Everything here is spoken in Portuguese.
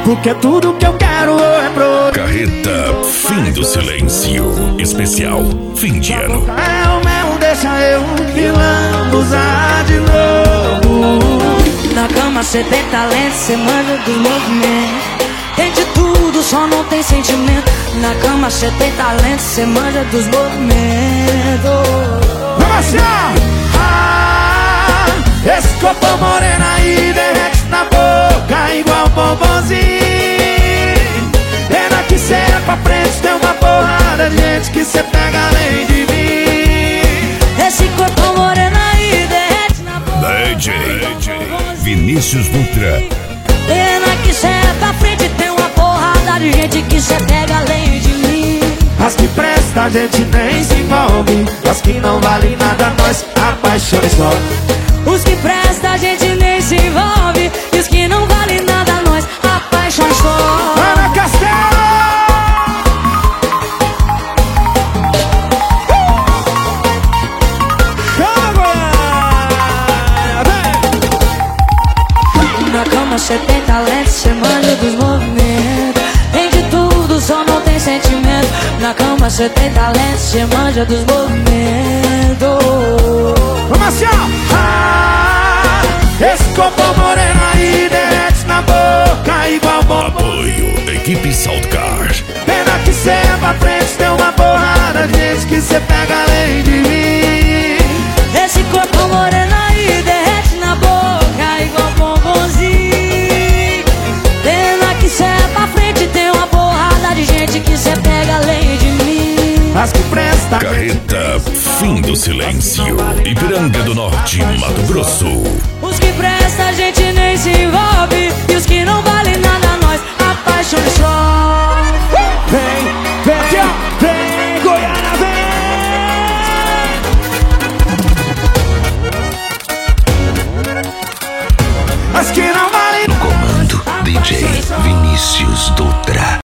porque tudo que eu quero é pro Carreta Fim do Silêncio Especial Fim de Ano. É o meu, deixa eu que lambuzar de novo. Na cama cê tem talento, cê manja dos movimentos. Tem de tudo, só não tem sentimento. Na cama cê tem talento, cê manja dos movimentos. Vamos assim, esse corpo moreno aí derrete na boca igual bombonzinho. Pena que cê é pra frente, tem uma porrada de gente que cê pega além de mim. Esse corpo moreno aí derrete na boca DJ Vinícius Dutra. Pena que cê é pra frente, tem uma porrada de gente que cê pega além de mim. As que presta a gente nem se envolve, as que não valem nada nós apaixonamos só. Os que presta a gente nem se envolve, e os que não valem nada nós apaixonamos só. Ana Castelo! Na cama cê tem talento, cê manja dos movimentos. Tem de tudo, só não tem sentimento. Na cama cê tem talento, cê manja dos movimentos. Vamos assim, esse corpo moreno aí derrete na boca igual bombom. Apoio Equipe Saltcar. Pena que cê é pra frente, tem uma porrada de gente que cê pega além de mim. Esse corpo moreno aí derrete na boca igual bombonzinho. Pena que cê é pra frente, tem uma porrada de gente que cê pega além de mim. As que presta Carreta Fim do Silêncio Ipiranga do Norte, Mato Grosso. Os que presta a gente nem se envolve, e os que não valem nada nós apaixonamos só. vem, vem, Goiânia, vem. As que não valem No comando DJ Vinícius Dutra.